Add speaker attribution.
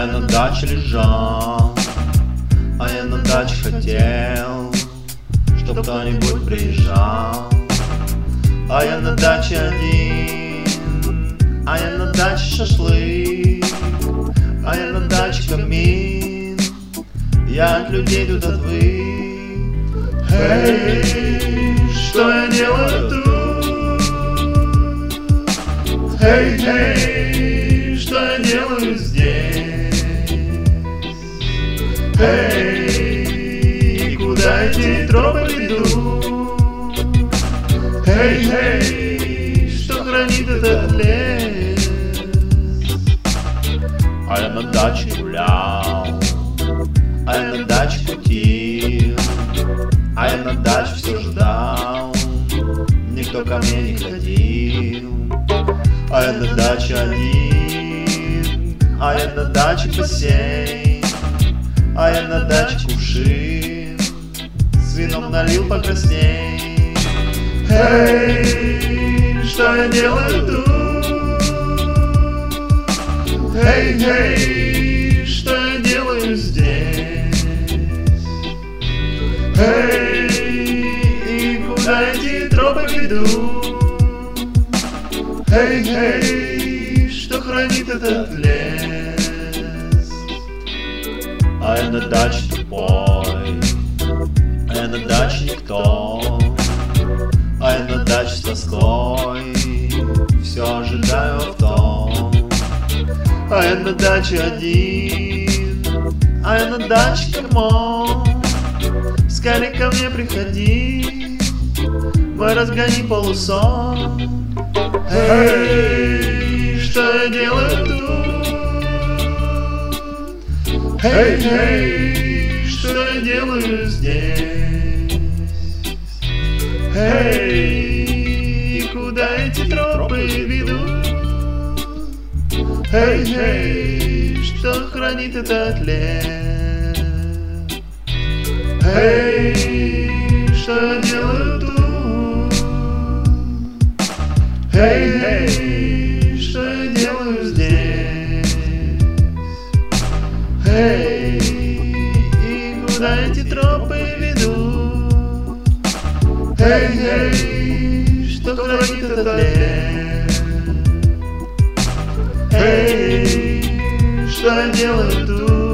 Speaker 1: я на даче лежал, а я на даче хотел, чтоб кто-нибудь приезжал. А я на даче один, а я на даче шашлык, а я на даче камин, я от людей тут отвык. Эй, что я делаю тут? Эй, эй, что я делаю здесь? Эй, куда эти тропы ведут? Эй, эй, что хранит этот лес? А я на даче гулял, а я на даче кутил, а я на даче все ждал, никто ко мне не ходил. А я на даче один, а я на даче бассейн, а я на даче кувшин с вином налил покрасней. Эй, что я делаю тут? Эй, эй, что я делаю здесь? Эй, и куда эти тропы ведут? Эй, эй, что хранит этот лес? А я на даче тупой, а я на даче никто, а я на даче с тоской все ожидаю авто. А я на даче один, а я на даче камон. Скорей ко мне приходи, мой разгони полусон. Эй, что я делаю тут? Эй, эй, что я делаю здесь? Эй, куда эти тропы ведут? Эй, эй, что хранит этот лес? Эй, что я делаю тут? Эй, эй, что я делаю здесь? Эй, и куда эти тропы ведут? Эй, эй, что хранит этот лес? Эй, что я делаю тут?